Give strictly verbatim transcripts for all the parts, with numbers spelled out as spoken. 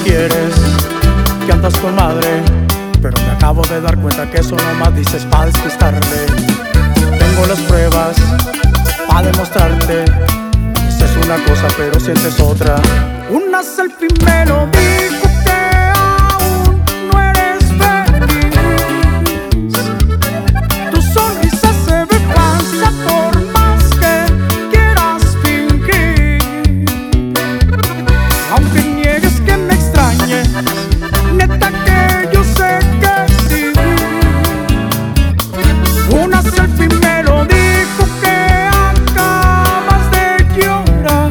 quieres, que andas con madre, pero me acabo de dar cuenta que eso nomás dices pa' despistarle. Tengo las pruebas pa' demostrarte, dices una cosa pero sientes otra. Una selfie me lo dijo que aún no eres feliz. Tu sonrisa se ve falsa por más que quieras fingir. Aunque niegues que me extrañe, neta que yo sé que sí. Una selfie me lo dijo que acabas de llorar.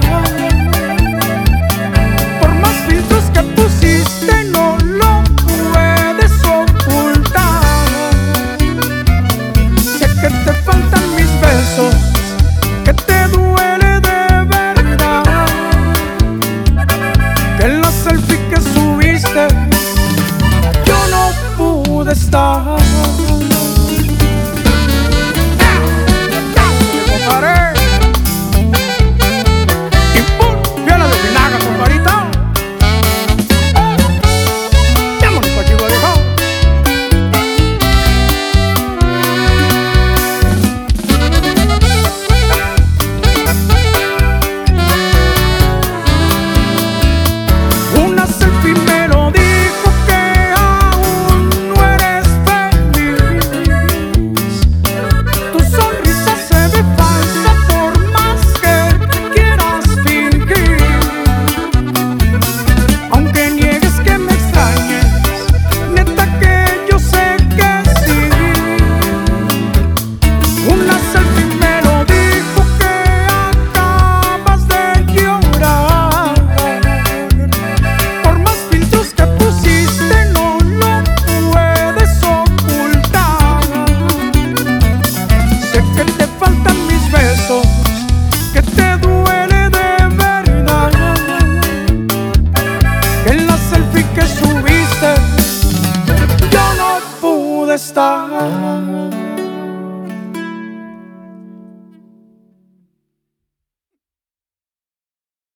Por más filtros que pusiste no lo puedes ocultar. Sé que te faltan mis besos, que te duele de verdad, que en la selfie que subiste yo no pude estar. Que te duele de verdad, que en la selfie que subiste yo no pude estar.